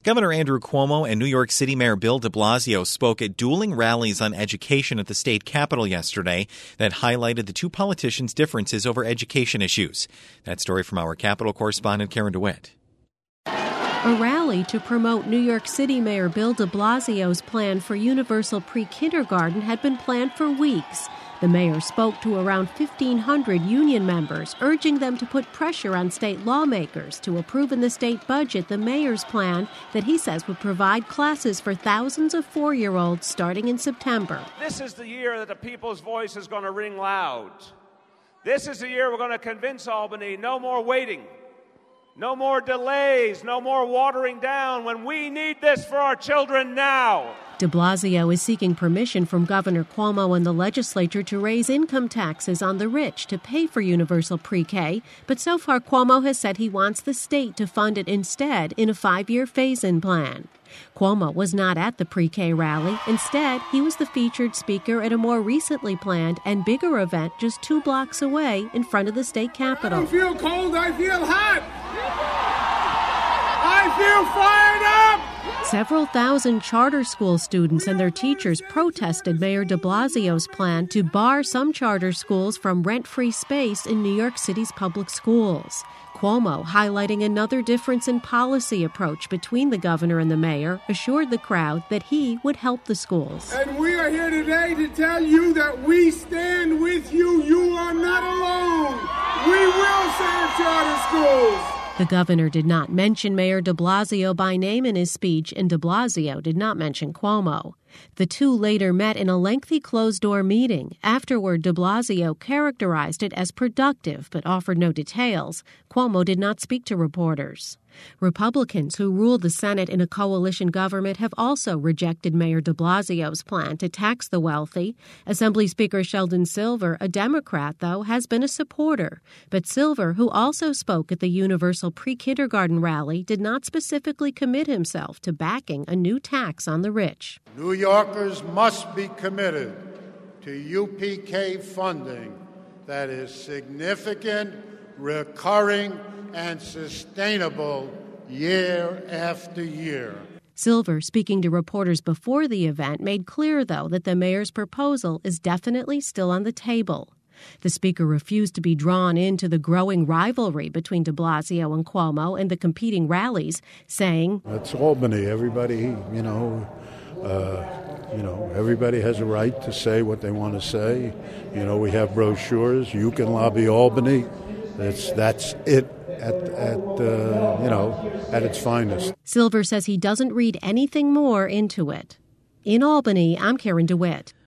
Governor Andrew Cuomo and New York City Mayor Bill de Blasio spoke at dueling rallies on education at the state capitol yesterday that highlighted the two politicians' differences over education issues. That story from our Capitol correspondent Karen DeWitt. A rally to promote New York City Mayor Bill de Blasio's plan for universal pre-kindergarten had been planned for weeks. The mayor spoke to around 1,500 union members, urging them to put pressure on state lawmakers to approve in the state budget the mayor's plan that he says would provide classes for thousands of 4-year-olds starting in September. This is the year that the people's voice is going to ring loud. This is the year we're going to convince Albany no more waiting. No more delays, no more watering down when we need this for our children now. De Blasio is seeking permission from Governor Cuomo and the legislature to raise income taxes on the rich to pay for universal pre-K, but so far Cuomo has said he wants the state to fund it instead in a 5-year phase-in plan. Cuomo was not at the pre-K rally. Instead, he was the featured speaker at a more recently planned and bigger event just 2 blocks away in front of the state capitol. I don't feel cold, I feel hot. I feel fired up. Several thousand charter school students and their teachers protested Mayor de Blasio's plan to bar some charter schools from rent-free space in New York City's public schools. Cuomo, highlighting another difference in policy approach between the governor and the mayor, assured the crowd that he would help the schools. And we are here today to tell you that we stand with you. You are not alone. We will save charter schools. The governor did not mention Mayor de Blasio by name in his speech, and de Blasio did not mention Cuomo. The two later met in a lengthy closed-door meeting. Afterward, de Blasio characterized it as productive but offered no details. Cuomo did not speak to reporters. Republicans who ruled the Senate in a coalition government have also rejected Mayor de Blasio's plan to tax the wealthy. Assembly Speaker Sheldon Silver, a Democrat, though, has been a supporter. But Silver, who also spoke at the universal pre-kindergarten rally, did not specifically commit himself to backing a new tax on the rich. New Yorkers must be committed to UPK funding that is significant, recurring, and sustainable year after year. Silver, speaking to reporters before the event, made clear, though, that the mayor's proposal is definitely still on the table. The speaker refused to be drawn into the growing rivalry between de Blasio and Cuomo and the competing rallies, saying, "It's Albany. Everybody, everybody has a right to say what they want to say. We have brochures. You can lobby Albany. That's it at its finest." Silver says he doesn't read anything more into it. In Albany, I'm Karen DeWitt.